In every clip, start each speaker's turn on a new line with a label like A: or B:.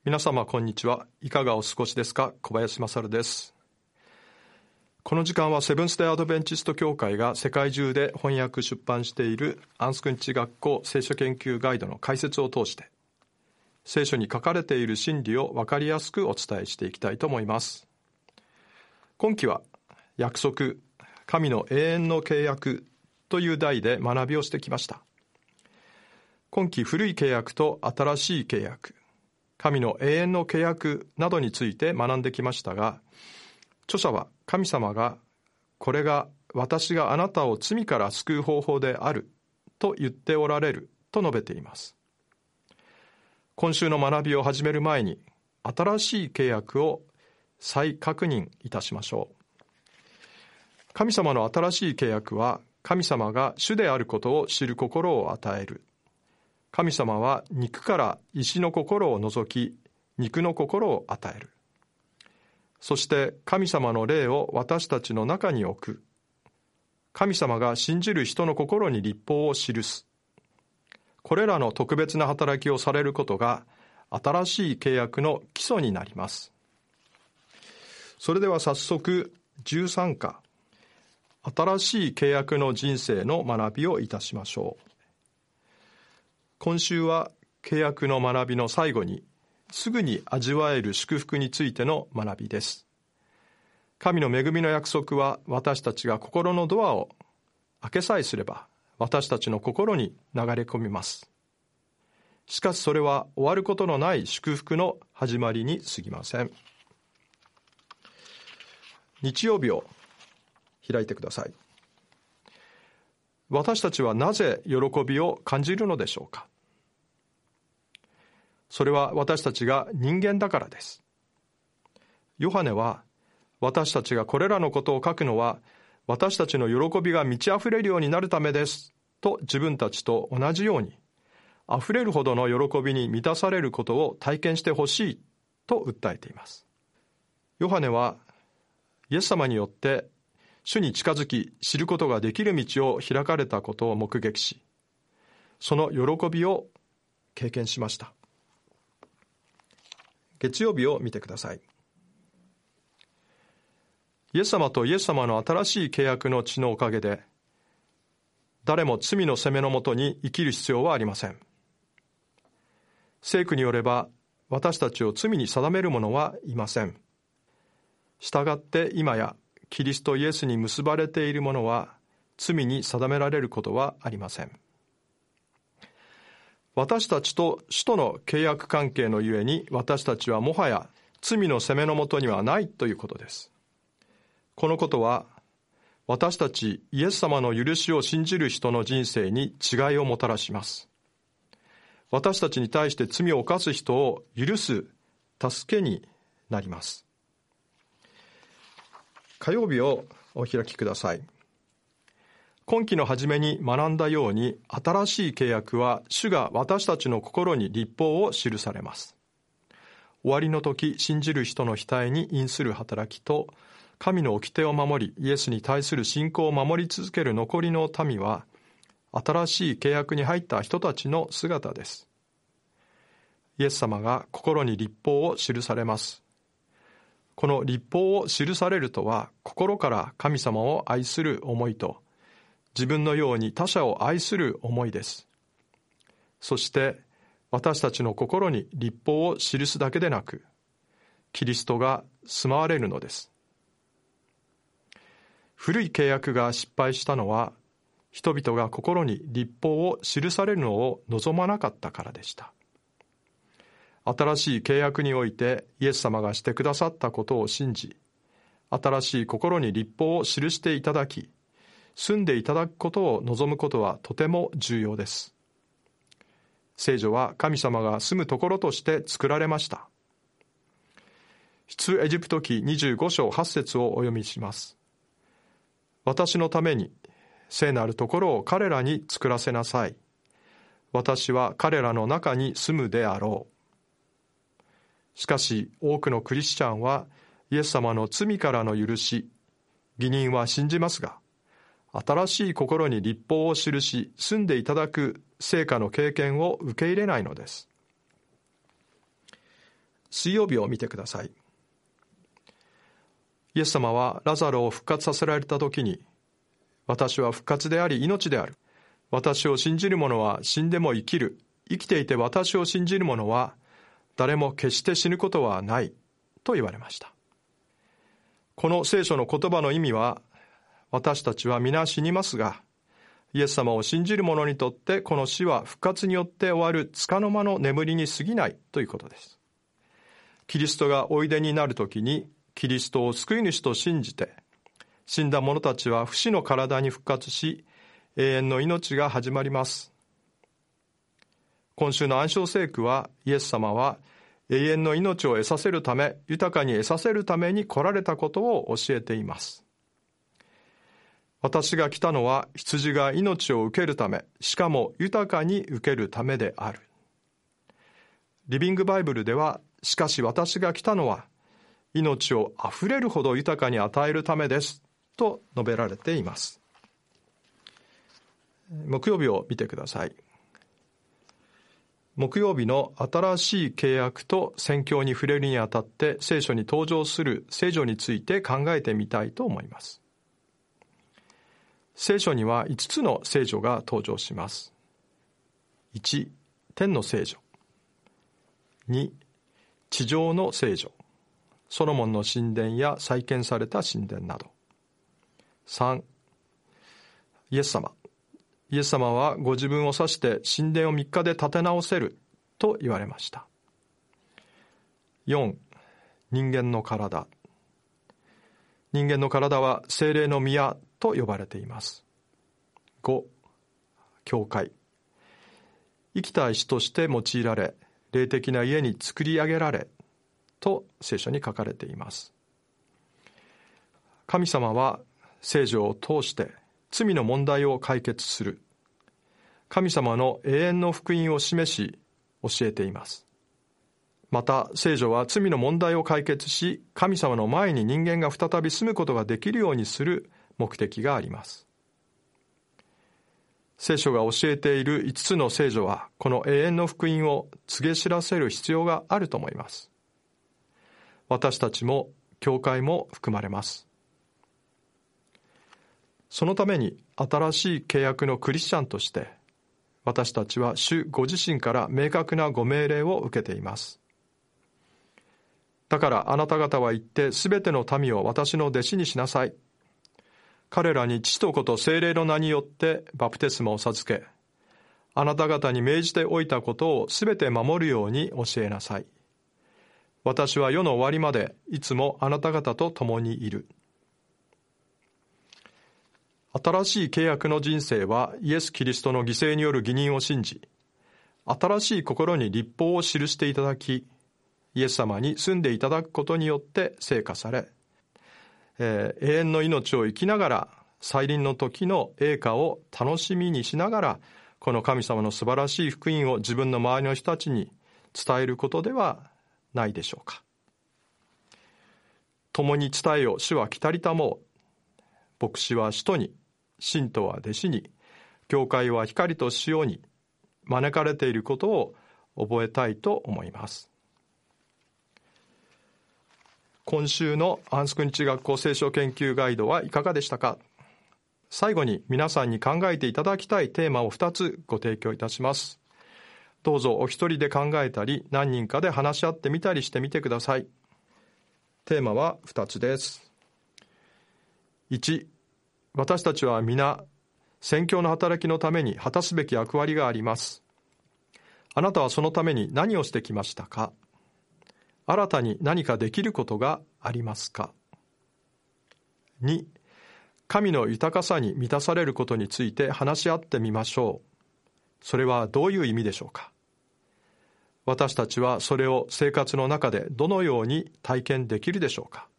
A: 皆様こんにちは。いかがお過ごしですか？小林勝です。この時間はセブンスデーアドベンチスト協会が世界中で翻訳出版しているアンスクンチ学校聖書研究ガイドの解説を通して聖書に書かれている真理を分かりやすくお伝えしていきたいと思います。今期は約束、神の永遠の契約という題で学びをしてきました。今期古い契約と新しい契約、神の永遠の契約などについて学んできましたが、著者は神様がこれが私があなたを罪から救う方法であると言っておられると述べています。今週の学びを始める前に新しい契約を再確認いたしましょう。神様の新しい契約は神様が主であることを知る心を与える。神様は肉から石の心を除き、肉の心を与える。そして神様の霊を私たちの中に置く。神様が信じる人の心に律法を記す。これらの特別な働きをされることが新しい契約の基礎になります。それでは早速13課、新しい契約の人生の学びをいたしましょう。今週は契約の学びの最後にすぐに味わえる祝福についての学びです。神の恵みの約束は私たちが心のドアを開けさえすれば私たちの心に流れ込みます。しかしそれは終わることのない祝福の始まりに過ぎません。日曜日を開いてください。私たちはなぜ喜びを感じるのでしょうか？それは私たちが人間だからです。ヨハネは私たちがこれらのことを書くのは私たちの喜びが満ち溢れるようになるためですと自分たちと同じように溢れるほどの喜びに満たされることを体験してほしいと訴えています。ヨハネはイエス様によって主に近づき知ることができる道を開かれたことを目撃し、その喜びを経験しました。月曜日を見てください。イエス様とイエス様の新しい契約の血のおかげで、誰も罪の責めのもとに生きる必要はありません。聖句によれば、私たちを罪に定める者はいません。したがって今や、キリストイエスに結ばれている者は罪に定められることはありません。私たちと主との契約関係のゆえに私たちはもはや罪の責めのもとにはないということです。このことは私たちイエス様の許しを信じる人の人生に違いをもたらします。私たちに対して罪を犯す人を許す助けになります。火曜日をお開きください。今期の初めに学んだように、新しい契約は主が私たちの心に律法を記されます。終わりの時、信じる人の額に因する働きと、神の掟を守り、イエスに対する信仰を守り続ける残りの民は、新しい契約に入った人たちの姿です。イエス様が心に律法を記されます。この律法を記されるとは、心から神様を愛する思いと、自分のように他者を愛する思いです。そして、私たちの心に律法を記すだけでなく、キリストが住まわれるのです。古い契約が失敗したのは、人々が心に律法を記されるのを望まなかったからでした。新しい契約においてイエス様がしてくださったことを信じ、新しい心に律法を記していただき、住んでいただくことを望むことはとても重要です。聖女は神様が住むところとして作られました。出エジプト記25章8節をお読みします。私のために聖なるところを彼らに作らせなさい。私は彼らの中に住むであろう。しかし多くのクリスチャンはイエス様の罪からの許し、義人は信じますが、新しい心に律法を記し住んでいただく聖果の経験を受け入れないのです。 水曜日を見てください。イエス様はラザロを復活させられた時に、私は復活であり命である。私を信じる者は死んでも生きる。生きていて私を信じる者は誰も決して死ぬことはないと言われました。この聖書の言葉の意味は、私たちは皆死にますが、イエス様を信じる者にとってこの死は復活によって終わる束の間の眠りに過ぎないということです。キリストがおいでになるときに、キリストを救い主と信じて、死んだ者たちは不死の体に復活し、永遠の命が始まります。今週の暗唱聖句は、イエス様は永遠の命を得させるため、豊かに得させるために来られたことを教えています。私が来たのは羊が命を受けるため、しかも豊かに受けるためである。リビングバイブルでは、しかし私が来たのは命をあふれるほど豊かに与えるためですと述べられています。木曜日を見てください。木曜日の新しい契約と宣教に触れるにあたって聖書に登場する聖女について考えてみたいと思います。聖書には5つの聖女が登場します。1、天の聖女。2、地上の聖女。ソロモンの神殿や再建された神殿など。3、イエス様。イエス様はご自分を指して神殿を3日で建て直せると言われました。4、人間の体。人間の体は聖霊の宮と呼ばれています。5、教会。生きた石として用いられ、霊的な家に作り上げられと聖書に書かれています。神様は聖女を通して罪の問題を解決する神様の永遠の福音を示し教えています。また聖女は罪の問題を解決し、神様の前に人間が再び住むことができるようにする目的があります。聖書が教えている5つの聖女は、この永遠の福音を告げ知らせる必要があると思います。私たちも教会も含まれます。そのために新しい契約のクリスチャンとして、私たちは主ご自身から明確なご命令を受けています。だからあなた方は行ってすべての民を私の弟子にしなさい。彼らに父と子と聖霊の名によってバプテスマを授け、あなた方に命じておいたことをすべて守るように教えなさい。私は世の終わりまでいつもあなた方と共にいる。新しい契約の人生はイエス・キリストの犠牲による義人を信じ、新しい心に律法を記していただき、イエス様に住んでいただくことによって成果され、永遠の命を生きながら再臨の時の栄華を楽しみにしながら、この神様の素晴らしい福音を自分の周りの人たちに伝えることではないでしょうか。共に伝えよ、主は来たりたもう。牧師は使徒に、信徒は弟子に、教会は光と塩に招かれていることを覚えたいと思います。今週のアンスク日学校聖書研究ガイドはいかがでしたか。最後に皆さんに考えていただきたいテーマを2つご提供いたします。どうぞお一人で考えたり、何人かで話し合ってみたりしてみてください。テーマは2つです。1、私たちは皆、宣教の働きのために果たすべき役割があります。あなたはそのために何をしてきましたか。新たに何かできることがありますか。2、神の豊かさに満たされることについて話し合ってみましょう。それはどういう意味でしょうか。私たちはそれを生活の中でどのように体験できるでしょうか。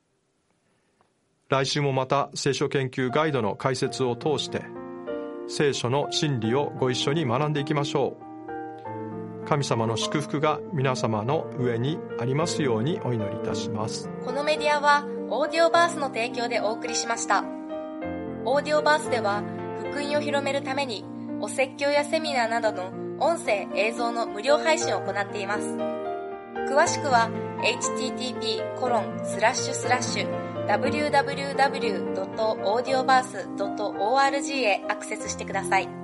A: 来週もまた聖書研究ガイドの解説を通して聖書の真理をご一緒に学んでいきましょう。神様の祝福が皆様の上にありますようにお祈りいたします。
B: このメディアはオーディオバースの提供でお送りしました。オーディオバースでは福音を広めるためにお説教やセミナーなどの音声・映像の無料配信を行っています。 詳しくは http://www.audioverse.org へアクセスしてください。